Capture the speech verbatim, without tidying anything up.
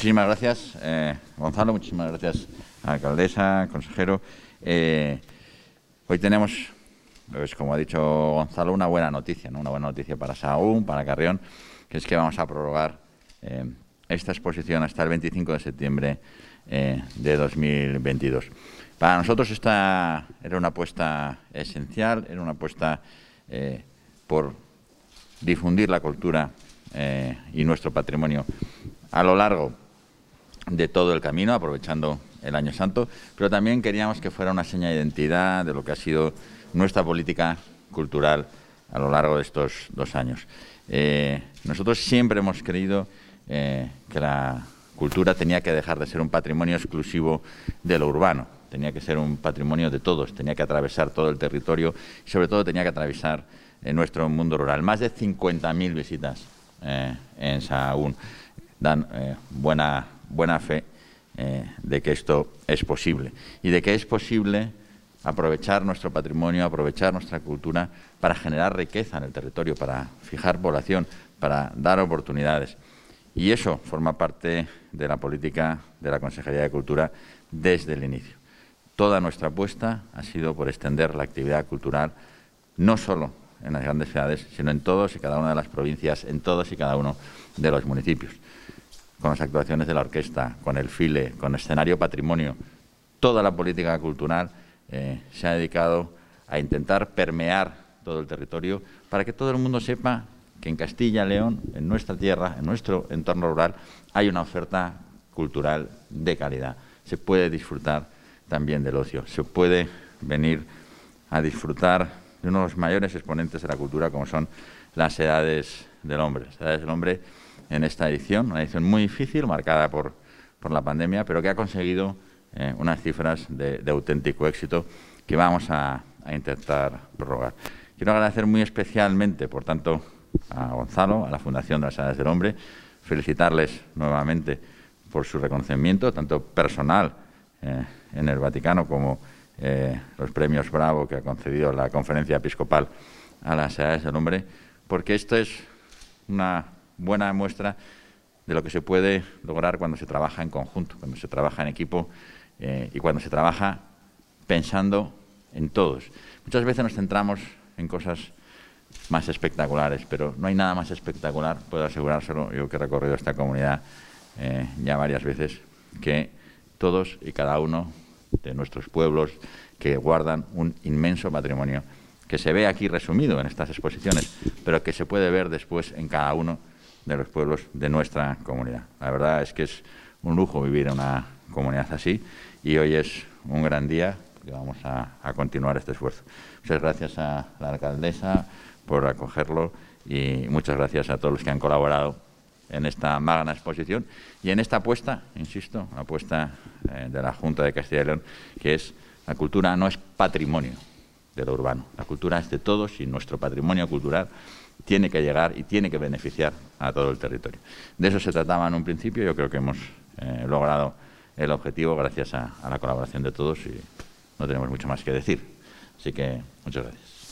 Muchísimas gracias, eh, Gonzalo, muchísimas gracias, alcaldesa, consejero. Eh, hoy tenemos, pues, como ha dicho Gonzalo, una buena noticia, ¿no? Una buena noticia para Sahagún, para Carrión, que es que vamos a prorrogar eh, esta exposición hasta el veinticinco de septiembre eh, de dos mil veintidós. Para nosotros esta era una apuesta esencial, era una apuesta eh, por difundir la cultura eh, y nuestro patrimonio a lo largo de todo el camino, aprovechando el Año Santo, pero también queríamos que fuera una seña de identidad de lo que ha sido nuestra política cultural a lo largo de estos dos años. Eh, nosotros siempre hemos creído eh, que la cultura tenía que dejar de ser un patrimonio exclusivo de lo urbano, tenía que ser un patrimonio de todos, tenía que atravesar todo el territorio y sobre todo tenía que atravesar eh, nuestro mundo rural. Más de cincuenta mil visitas eh, en Sahagún dan eh, buena, buena fe eh, de que esto es posible y de que es posible aprovechar nuestro patrimonio, aprovechar nuestra cultura para generar riqueza en el territorio, para fijar población, para dar oportunidades. Y eso forma parte de la política de la Consejería de Cultura desde el inicio. Toda nuestra apuesta ha sido por extender la actividad cultural no solo en las grandes ciudades, sino en todos y cada una de las provincias, en todos y cada uno de los municipios. Con las actuaciones de la orquesta, con el File, con Escenario Patrimonio, toda la política cultural eh, se ha dedicado a intentar permear todo el territorio para que todo el mundo sepa que en Castilla y León, en nuestra tierra, en nuestro entorno rural, hay una oferta cultural de calidad. Se puede disfrutar también del ocio, se puede venir a disfrutar de uno de los mayores exponentes de la cultura, como son las Edades del Hombre. Las Edades del Hombre, en esta edición, una edición muy difícil, marcada por, por la pandemia, pero que ha conseguido eh, unas cifras de, de auténtico éxito que vamos a, a intentar prorrogar. Quiero agradecer muy especialmente, por tanto, a Gonzalo, a la Fundación de las Edades del Hombre, felicitarles nuevamente por su reconocimiento, tanto personal eh, en el Vaticano como eh, los premios Bravo que ha concedido la Conferencia Episcopal a las Edades del Hombre, porque esto es una buena muestra de lo que se puede lograr cuando se trabaja en conjunto, cuando se trabaja en equipo eh, y cuando se trabaja pensando en todos. Muchas veces nos centramos en cosas más espectaculares, pero no hay nada más espectacular, puedo asegurárselo, yo que he recorrido esta comunidad eh, ya varias veces, que todos y cada uno de nuestros pueblos que guardan un inmenso patrimonio que se ve aquí resumido en estas exposiciones, pero que se puede ver después en cada uno de los pueblos de nuestra comunidad. La verdad es que es un lujo vivir en una comunidad así y hoy es un gran día que vamos a, a continuar este esfuerzo. Muchas gracias a la alcaldesa por acogerlo y muchas gracias a todos los que han colaborado en esta magna exposición y en esta apuesta, insisto, la apuesta eh, de la Junta de Castilla y León, que es la cultura no es patrimonio de lo urbano, la cultura es de todos y nuestro patrimonio cultural tiene que llegar y tiene que beneficiar a todo el territorio. De eso se trataba en un principio, yo creo que hemos eh, logrado el objetivo gracias a, a la colaboración de todos y no tenemos mucho más que decir. Así que muchas gracias.